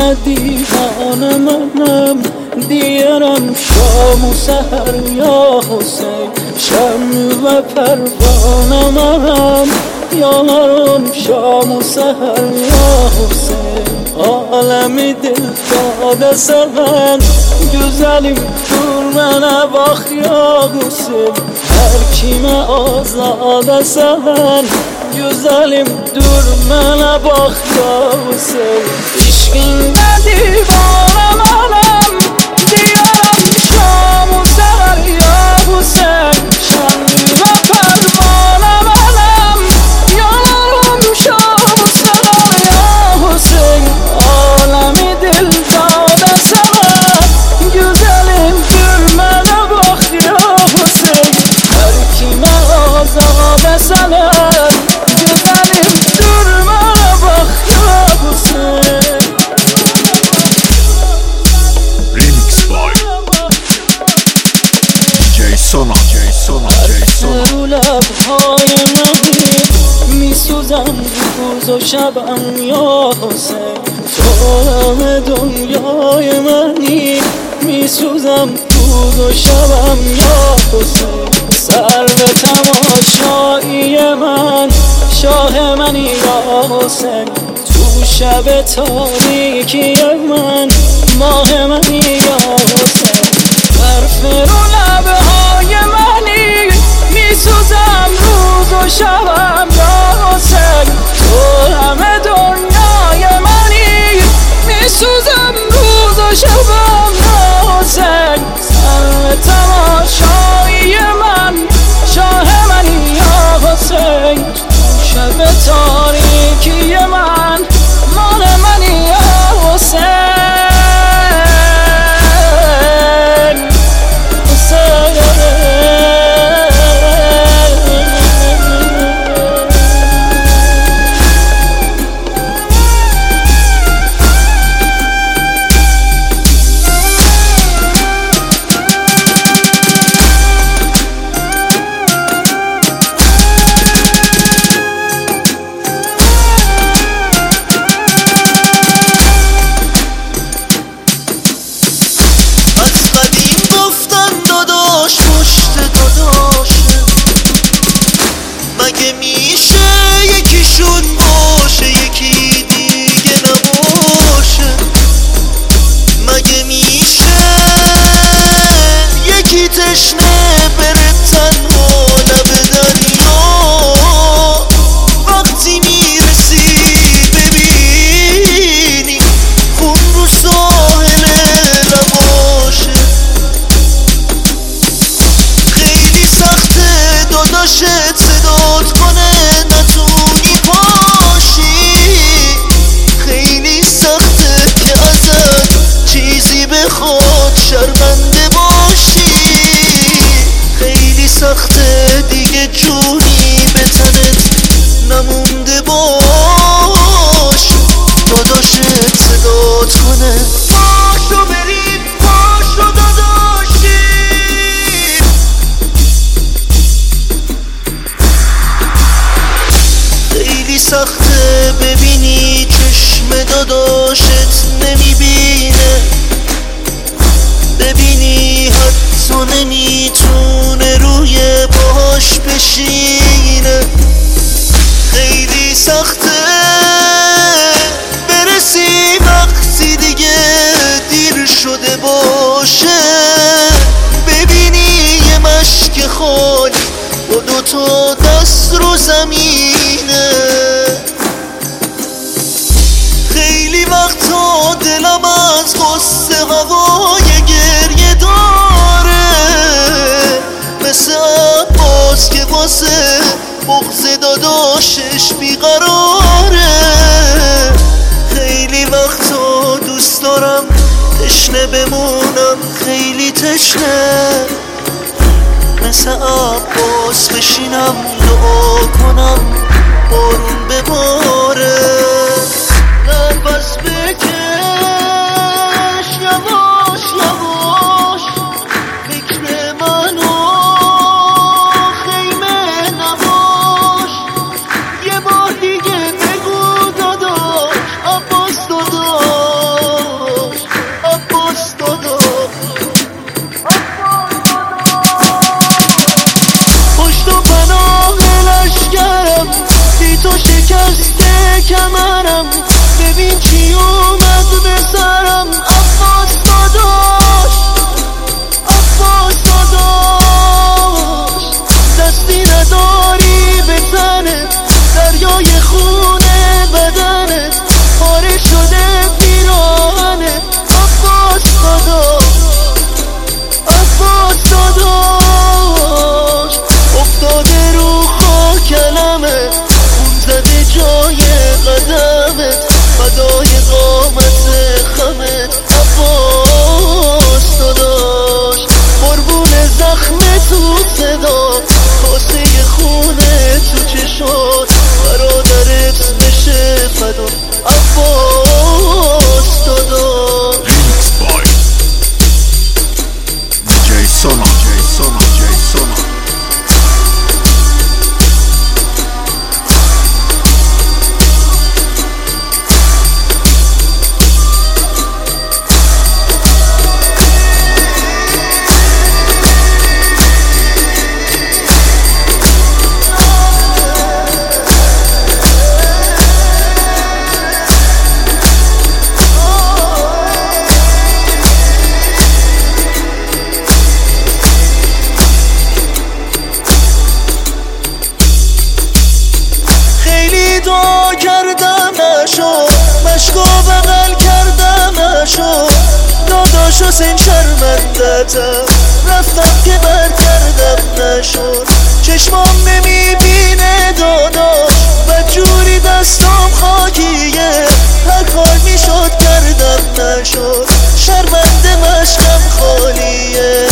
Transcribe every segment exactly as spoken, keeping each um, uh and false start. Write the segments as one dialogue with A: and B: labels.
A: نه دیوانه منم، دیارم شام و سحر یا حسین، شم و پروانه منم، یارم شام و سحر یا حسین. عالمی دل داده سرن güzelim dur mənə bax ya Hüseyin. Hər kimə azad esən güzelim dur mənə bax ya Hüseyin. İşqində divanə mənəm, diyaram şam-ı səhər ya Hüseyin. Şənlimə pərvanə mənəm, yanarım şam-ı səhər ya Hüseyin. Alemi dil dade sever, güzelim dur mənə bax ya Hüseyin. Hər kimə azad esən güzelim dur mənə bax ya Hüseyin.
B: Remix by J Sona J Sona J Sona.
A: رو لبهای منی میسوزم روز و شبم یا حسین. تو همه دنیای منی میسوزم روز و شبم یا حسین. سر به تماشایی من شاه منی یا حسین. تو شب تاریکی من ماه منی یا حسین. برف رو لبهای منی میسوزم روز و شبم یا حسین. تو همه دنیای منی میسوزم روز و شبم یا حسین. سر تماشایی من شاه منی یا حسین. شب تاریکی من مال منی یا حسین.
C: مگه میشه یکی شد باشه یکی دیگه نباشه؟ مگه میشه یکی تشنه بره تنها لب دریا؟ وقتی میرسی ببینی خون رو ساحل لباشه. خیلی سخته داداشت صدات کنه نتونی پاشی. خیلی سخته که ازت چیزی بخواد شرمنده باشی. خیلی سخته دیگه جونی به تنت نمونده باش. داداشت صدات کنه پاشو بریم پاشو داداشی. خیلی سخته ببینی چشم داداشت نمیبینه، ببینی حتی نمیتونه روی باهاش بشینه. خیلی سخته برسی وقتی دیگه دیر شده باشه، ببینی یه مشک خالی با دوتا دست رو زمینه. خیلی وقتا دلم از غصه هوای گریه داره، مثل عباس که واسه بغض داداشش بیقراره. خیلی وقتا دوست دارم تشنه بمونم، خیلی تشنه، مثل عباس بشینم دعا کنم بارون بباره. نفس بکش یواش یواش، فکر منو خیمه نباش. یه بار دیگه بگو داداش عباس داداش صدا کاسه خونه تو چشات برادرت بشه فدا عباس دادا.
B: Remix by دی جی سونا دی جی سونا دی جی سونا.
C: دعا کردم نشد مشکو بغل کردم نشد داداش حسین شرمندتم رفتم که بر کردم نشد چشمام نمیبینه داداش بدجوری دستام خاکیه هر کار میشد کردم نشد شرمنده مشکم خالیه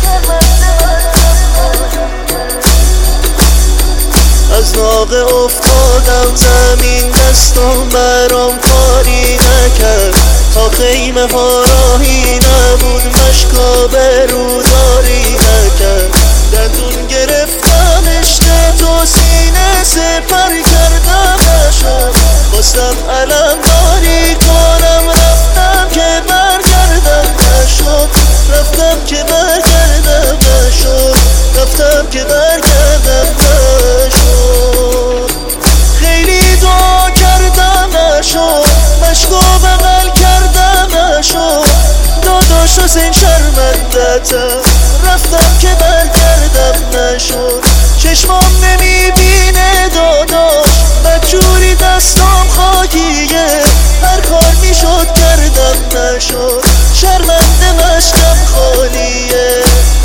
C: از ناقه افتادم زمین دستم برام کاری نکرد تا خیمه ها راهی نبود مشکا بروداری نکرد دندون گرفتم اشته تو سینه سپر کردم نشد خواستم علم داری کنم رفتم که برگردم نشد رفتم که برگردم نشد رفتم که برگردم نشد خیلی دعا کردم نشد مشکو بغل کردم نشد داداش حسین شرمندتم رفتم که برگردم نشد چشمام نمیبینه داداش بدجوری دستام خاکیه هر کار میشد کردم نشد شرمنده مشکم خالیه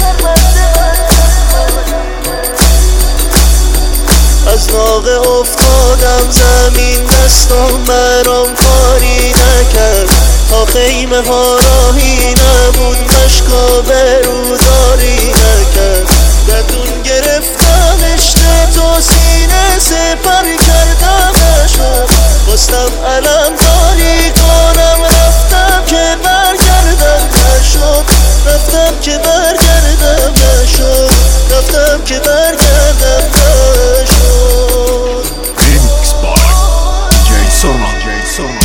C: از ناقه افتادم زمین دستم برام کاری نکرد تا خیمه ها راهی نبود مشکا بروداری نکرد دندون گرفتم اشته تو سینه سپر کردم نشد خواستم علم داری کنم رفتم که برگردم نشد رفتم که برگردم نشد رفتم که برگردم نشد
B: Remix by دی جی سونا دی جی سونا.